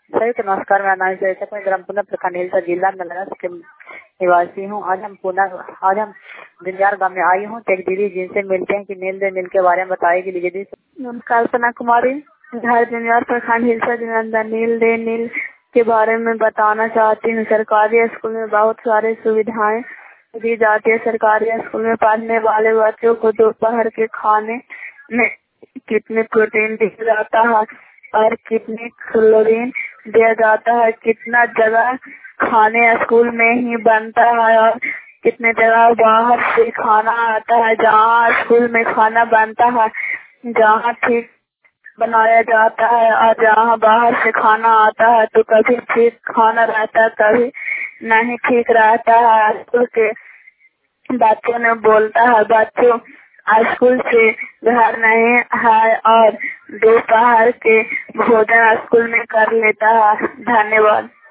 संयुक्त नमस्कार। मेरा नाम जयचक, मैं ग्राम प्रखंड हिलसा जिला नलगंज के निवासी हूँ। आज हम दिनजार गांव में आई हूँ। एक दीदी जिनसे मिलते हैं कि मिड डे मील के बारे में बताएगी दीदी। कल्पना कुमारी, घर दिनजार प्रखंड हिलसा जिला। मिड डे मील के बारे में बताना चाहती हूँ। सरकारी स्कूल में बहुत सारी सुविधाएं दी जाती है। सरकारी स्कूल में पढ़ने वाले बच्चों को दोपहर के खाने में कितने प्रोटीन दिया जाता है और कितनी क्लोरीन दिया जाता है, कितना जगह खाने स्कूल में ही बनता है और कितने जगह बाहर से खाना आता है। जहाँ स्कूल में खाना बनता है, जहाँ ठीक बनाया जाता है और जहाँ बाहर से खाना आता है तो कभी ठीक खाना रहता है, कभी नहीं ठीक रहता है। स्कूल के बच्चों ने बोलता है बच्चों स्कूल से घर नहीं है और दोपहर के भोजन स्कूल में कर लेता है। धन्यवाद।